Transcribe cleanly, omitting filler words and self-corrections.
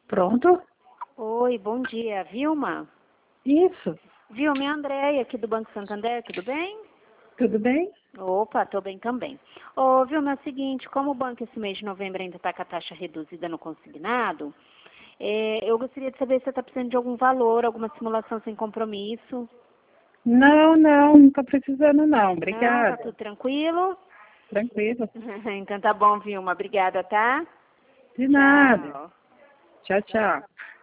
Pronto? Oi, bom dia. Vilma? Isso. Vilma, é a Andréia aqui do Banco Santander, tudo bem? Tudo bem? Opa, tô bem também. Ô, Vilma, é o seguinte, como o banco esse mês de novembro ainda está com a taxa reduzida no consignado, eu gostaria de saber se você está precisando de algum valor, alguma simulação sem compromisso. Não estou precisando não. Não, tá Obrigada. tudo tranquilo? Tranquilo. Então tá bom, Vilma. Obrigada, tá? De nada. Tchau. Tchau, tchau.